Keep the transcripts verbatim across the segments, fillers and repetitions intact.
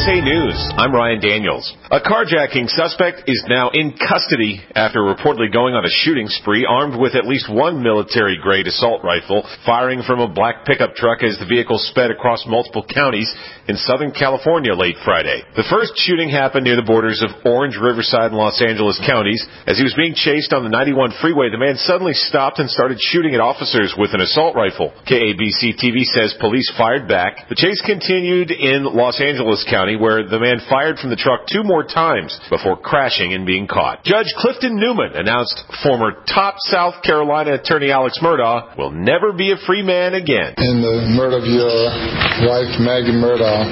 A News, I'm Ryan Daniels. A carjacking suspect is now in custody after reportedly going on a shooting spree armed with at least one military-grade assault rifle, firing from a black pickup truck as the vehicle sped across multiple counties in Southern California late Friday. The first shooting happened near the borders of Orange, Riverside, and Los Angeles counties. As he was being chased on the ninety-one freeway, the man suddenly stopped and started shooting at officers with an assault rifle. K A B C T V says police fired back. The chase continued in Los Angeles County, where the man fired from the truck two more times before crashing and being caught. Judge Clifton Newman announced former top South Carolina attorney Alex Murdaugh will never be a free man again. In the murder of your wife, Maggie Murdaugh,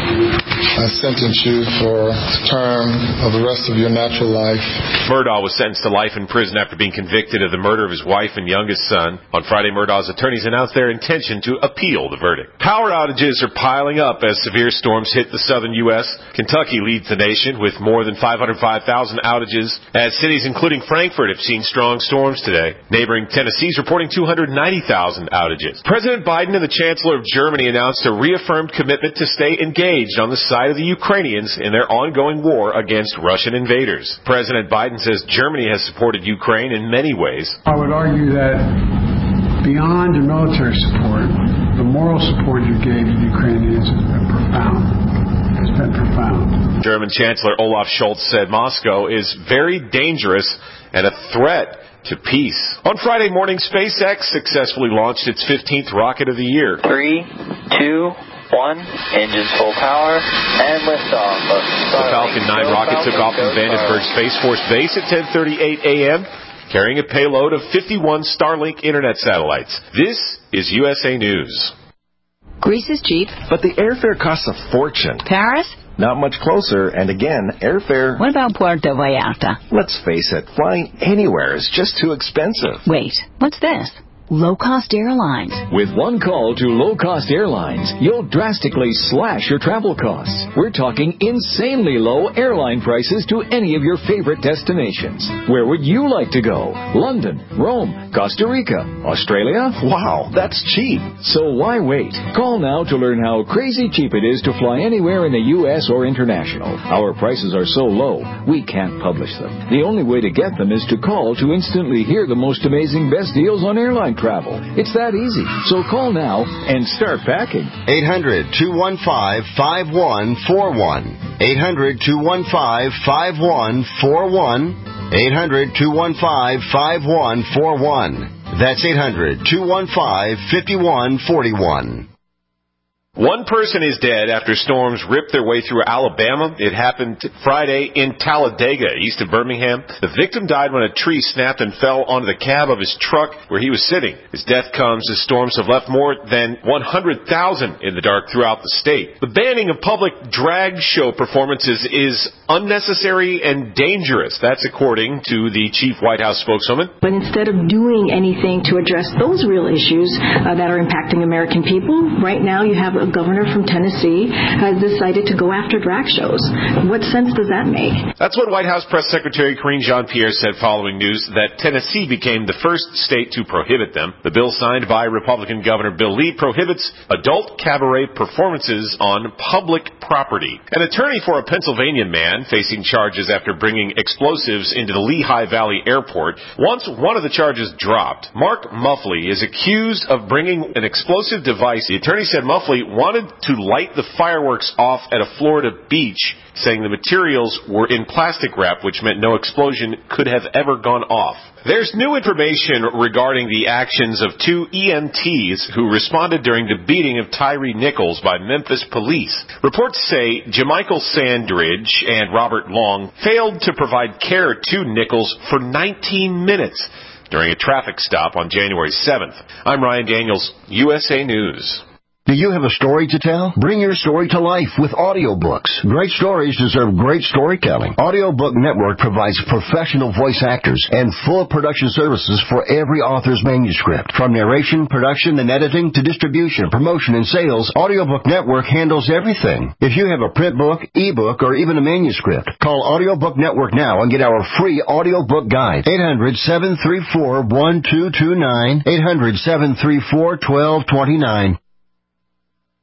I sentence you for a term of the rest of your natural life. Murdaugh was sentenced to life in prison after being convicted of the murder of his wife and youngest son. On Friday, Murdaugh's attorneys announced their intention to appeal the verdict. Power outages are piling up as severe storms hit the southern U S Kentucky leads the nation with more than five hundred five thousand outages, as cities including Frankfort have seen strong storms today. Neighboring Tennessee is reporting two hundred ninety thousand outages. President Biden and the Chancellor of Germany announced a reaffirmed commitment to stay engaged on the side of the Ukrainians in their ongoing war against Russian invaders. President Biden says Germany has supported Ukraine in many ways. I would argue that beyond the military support, the moral support you gave to the Ukrainians has been profound. It's been profound. German Chancellor Olaf Scholz said Moscow is very dangerous and a threat to peace. On Friday morning, SpaceX successfully launched its fifteenth rocket of the year. Three, two, one, engines full power, and liftoff. The Falcon nine rocket took off from Vandenberg Space Force Base at ten thirty-eight a.m., carrying a payload of fifty-one Starlink internet satellites. This is U S A News. Greece is cheap, but the airfare costs a fortune. Paris? Not much closer, and again, airfare... What about Puerto Vallarta? Let's face it, flying anywhere is just too expensive. Wait, what's this? Low-cost airlines. With one call to low-cost airlines, you'll drastically slash your travel costs. We're talking insanely low airline prices to any of your favorite destinations. Where would you like to go? London, Rome, Costa Rica, Australia? Wow, that's cheap. So why wait? Call now to learn how crazy cheap it is to fly anywhere in the U S or international. Our prices are so low, we can't publish them. The only way to get them is to call to instantly hear the most amazing best deals on airline travel. It's that easy. So call now and start packing. eight hundred, two one five, five one four one. eight hundred, two one five, five one four one. eight hundred, two one five, five one four one. That's eight hundred, two one five, five one four one. One person is dead after storms ripped their way through Alabama. It happened Friday in Talladega, east of Birmingham. The victim died when a tree snapped and fell onto the cab of his truck where he was sitting. His death comes as storms have left more than one hundred thousand in the dark throughout the state. The banning of public drag show performances is unnecessary and dangerous. That's according to the chief White House spokeswoman. But instead of doing anything to address those real issues uh, that are impacting American people, right now you have a governor from Tennessee has decided to go after drag shows. What sense does that make? That's what White House Press Secretary Karine Jean-Pierre said following news that Tennessee became the first state to prohibit them. The bill signed by Republican Governor Bill Lee prohibits adult cabaret performances on public property. An attorney for a Pennsylvania man facing charges after bringing explosives into the Lehigh Valley Airport wants one of the charges dropped. Mark Muffley is accused of bringing an explosive device. The attorney said Muffley wanted to light the fireworks off at a Florida beach, saying the materials were in plastic wrap, which meant no explosion could have ever gone off. There's new information regarding the actions of two E M Ts who responded during the beating of Tyree Nichols by Memphis police. Reports say Jamichael Sandridge and Robert Long failed to provide care to Nichols for nineteen minutes during a traffic stop on January seventh. I'm Ryan Daniels, U S A News. Do you have a story to tell? Bring your story to life with audiobooks. Great stories deserve great storytelling. Audiobook Network provides professional voice actors and full production services for every author's manuscript. From narration, production, and editing to distribution, promotion, and sales, Audiobook Network handles everything. If you have a print book, ebook, or even a manuscript, call Audiobook Network now and get our free audiobook guide. eight hundred, seven three four, one two two nine. eight hundred, seven three four, one two two nine.